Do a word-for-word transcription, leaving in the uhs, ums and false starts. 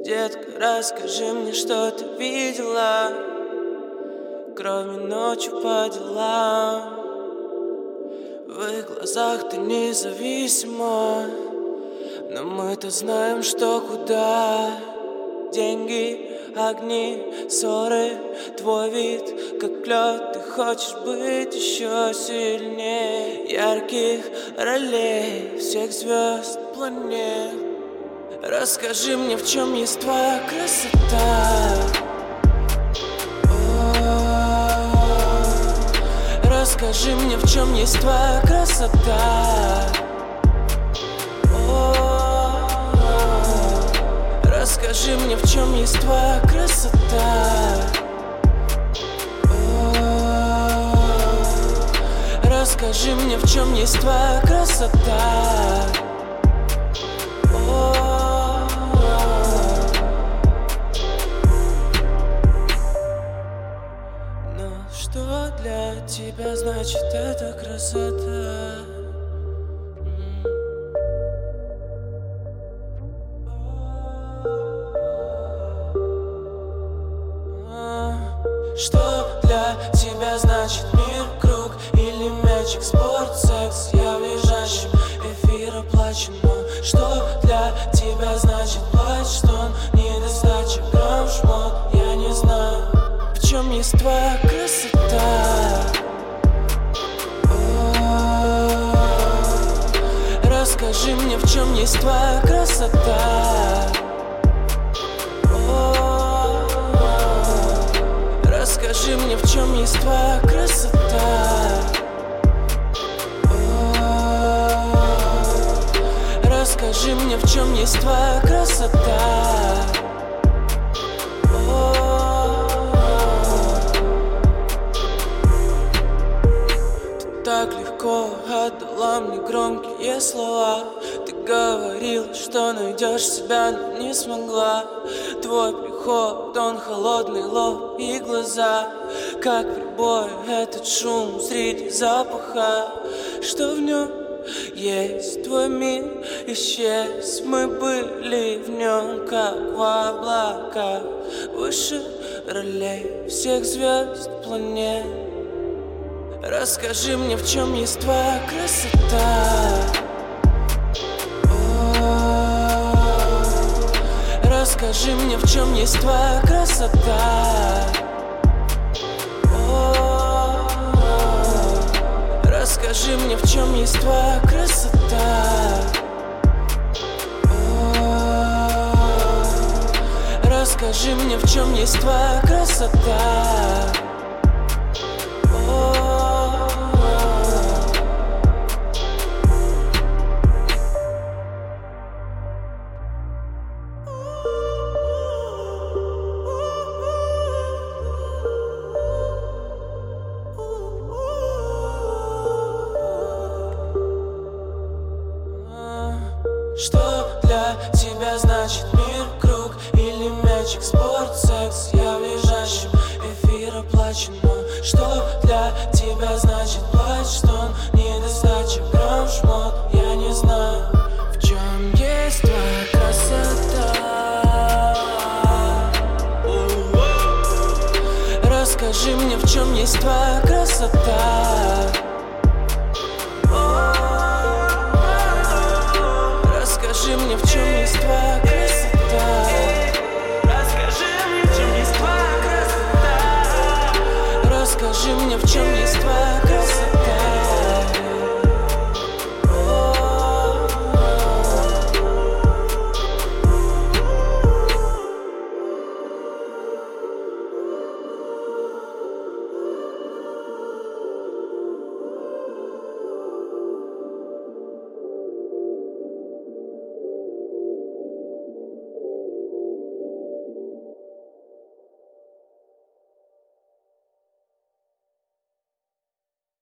Детка, расскажи мне, что ты видела, кроме ночью по делам. В их глазах ты независима, но мы-то знаем, что куда. Деньги, огни, ссоры, твой вид, как лед. Ты хочешь быть еще сильнее ярких ролей всех звезд планет. Расскажи мне, в чем есть твоя красота. О-о-о. Расскажи мне, в чем есть твоя красота. О-о-о. Расскажи мне, в чем есть твоя красота. О-о-о. Расскажи мне, в чем есть твоя красота. Что для тебя значит эта красота? Что для тебя значит мир, круг или мячик, спорт, секс? Я в лежащем эфире плачу, но что для тебя значит плач, что недостача, грамм, шмот? Я не знаю, в чем есть твоя красота. О-о-о. Расскажи мне, в чем есть твоя красота. О-о-о. Расскажи мне, в чем есть твоя красота. О-о-о. Расскажи мне, в чем есть твоя красота. Так легко отдала мне громкие слова. Ты говорила, что найдешь себя, но не смогла. Твой приход, он холодный лоб и глаза, как прибой этот шум среди запаха. Что в нем есть? Твой мир исчез. Мы были в нем, как в облаках, выше ролей всех звезд планет. Расскажи мне, в чем есть твоя красота. О-о-о. Расскажи мне, в чем есть твоя красота. О-о-о. Расскажи мне, в чем есть твоя красота. О-о-о. Расскажи мне, в чем есть твоя красота. Что для тебя значит мир, круг или мячик, спорт, секс? Я в лежащем эфире плачу, но что для тебя значит плач, что недостача, грамм, шмот? Я не знаю, в чем есть твоя красота. Расскажи мне, в чем есть твоя красота. Расскажи мне, в чем есть твоя